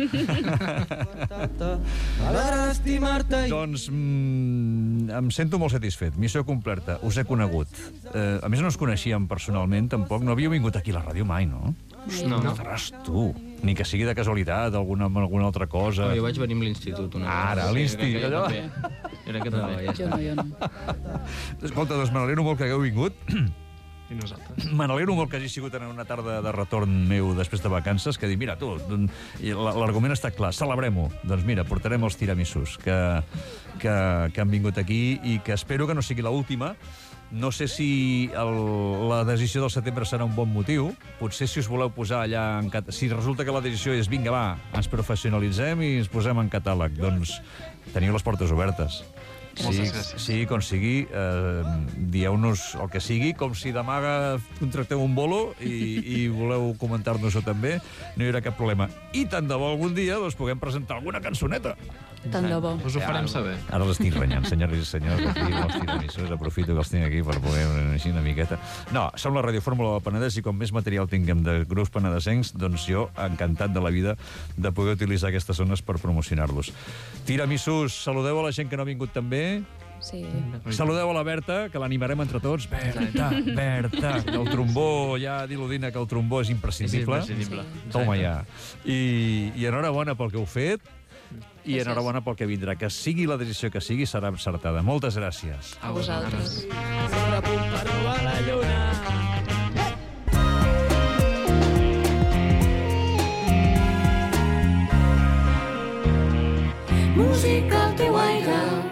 Quintí. Doncs mm, em sento molt satisfet. Missió completa. Us he conegut. Eh, a més, no us coneixíem personalment, tampoc. No havíeu vingut aquí a la ràdio mai, no? No. Ostres, tu. Ni que sigui de casualitat, alguna, alguna altra cosa. No, jo vaig venir amb l'institut una Ara, a vegada. l'insti. Jo allò. també. Jo crec que No, també. ja Jo està. no, jo no. Escolta, doncs me n'alegro molt que hagueu vingut. I nosaltres. Me n'alegro molt que hagi sigut en una tarda de retorn meu després de vacances, que dic, mira, tu, i l- l'argument està clar, celebrem-ho. Doncs mira, portarem els tiramisús que, que, que han vingut aquí i que espero que no sigui l'última. No sé si el, la decisió del setembre serà un bon motiu. Potser si us voleu posar allà... En cat... Si resulta que la decisió és, vinga, va, ens professionalitzem i ens posem en catàleg, doncs teniu les portes obertes. Sí, Moltes gràcies. sí, com sigui, eh, dieu-nos el que sigui, com si demà contracteu un bolo i, i voleu comentar-nos-ho també, no hi haurà cap problema. I tant de bo algun dia doncs, puguem presentar alguna cançoneta. Tant de bo. Us ho farem saber. Ara els estic renyant, senyores i senyors, aquí els tiramisús, aprofito que els tinc aquí per poder així una miqueta. No, som la Ràdio Fórmula del Penedès i com més material tinguem de grups penedesencs, doncs jo encantat de la vida de poder utilitzar aquestes zones per promocionar-los. Tiramisús, saludeu a la gent que no ha vingut també sí. Saludeu a la Berta, que l'animarem entre tots. Berta, Berta. El trombó, ja d'il·ludina que el trombó és imprescindible. És imprescindible. Sí. Toma ja. I, I enhorabona pel que heu fet i Gràcies. enhorabona pel que vindrà. Que sigui la decisió que sigui, serà encertada. Moltes gràcies. A vosaltres. Música al teu aire.